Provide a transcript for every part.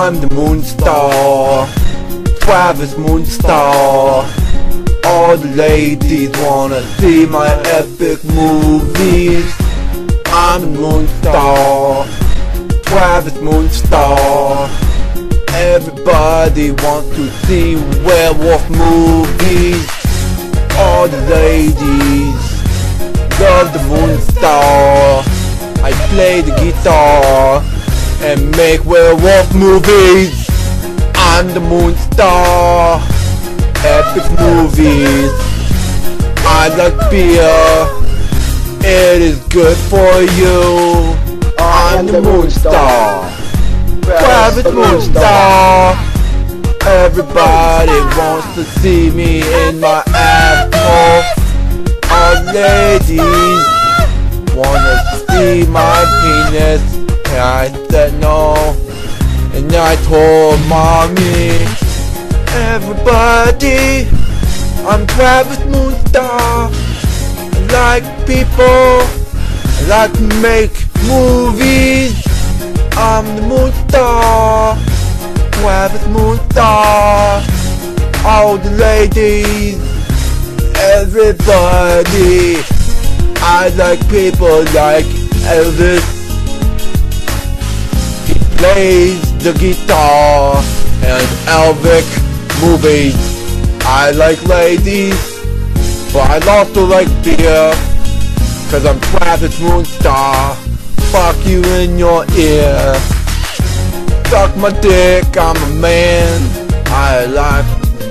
I'm the Moonstar, Travis Moonstar. All the ladies wanna see my epic movies. I'm the Moonstar, Travis Moonstar. Everybody wants to see werewolf movies. All the ladies love the Moonstar. I play the guitar and make werewolf movies. I'm the Moonstar, epic movies. I like beer, it is good for you. I'm the Moonstar, Travis Moonstar. Everybody wants to see me in my asshole. All ladies wanna see my penis. And I said no, and I told mommy, everybody, I'm Travis Moonstar. I like people, I like to make movies. I'm the Moonstar, Travis Moonstar. All the ladies, everybody, I like people like Elvis. He plays the guitar and Elvic movies. I like ladies, but I also like beer, cause I'm Travis Moonstar. Fuck you in your ear. Suck my dick, I'm a man. I like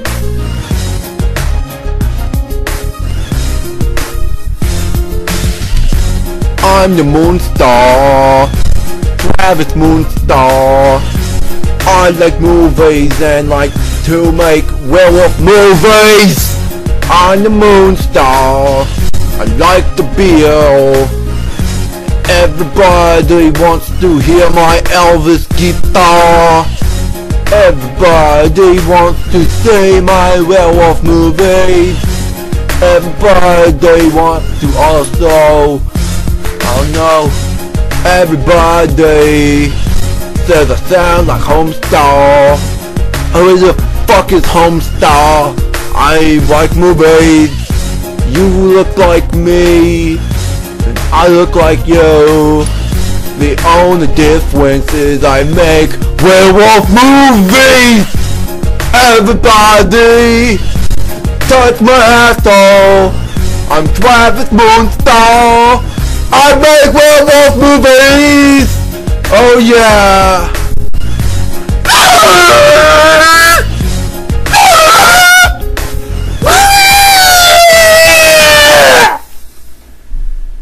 I'm the Moonstar, Travis Moonstar. I like movies and like to make werewolf movies. I'm the Moonstar, I like the beer. Everybody wants to hear my Elvis guitar. Everybody wants to see my werewolf movies. Everybody wants to also, oh no, everybody says I sound like Homestar. Who the fuck is Homestar? I like movies. You look like me, and I look like you. The only difference is I make werewolf movies. Everybody, touch my asshole. I'm Travis Moonstar. I make werewolf movies. Oh yeah.